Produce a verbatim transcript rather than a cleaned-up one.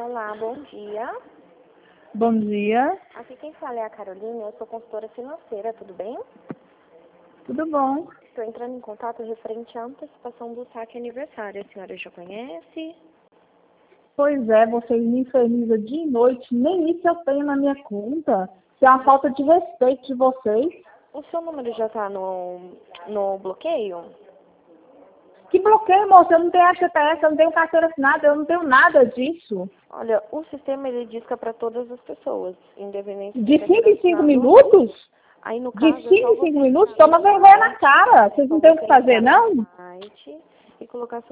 Olá, bom dia. Bom dia. Aqui quem fala é a Carolina, eu sou consultora financeira, tudo bem? Tudo bom? Estou entrando em contato referente à antecipação do saque aniversário. A senhora já conhece? Pois é, vocês me infernizam dia e noite, nem isso eu tenho na minha conta. Isso é uma falta de respeito de vocês. O seu número já está no, no bloqueio? Que bloqueio, moça? Eu não tenho H T S, eu não tenho carteira assinada, eu não tenho nada disso. Olha, o sistema ele disca para todas as pessoas, independente De se cinco em cinco assinado. minutos? Aí no De caso é cinco só em cinco você minutos? entrar Toma no vergonha na site, cara. é Vocês só não têm o você que fazer, entrar no não? site e colocar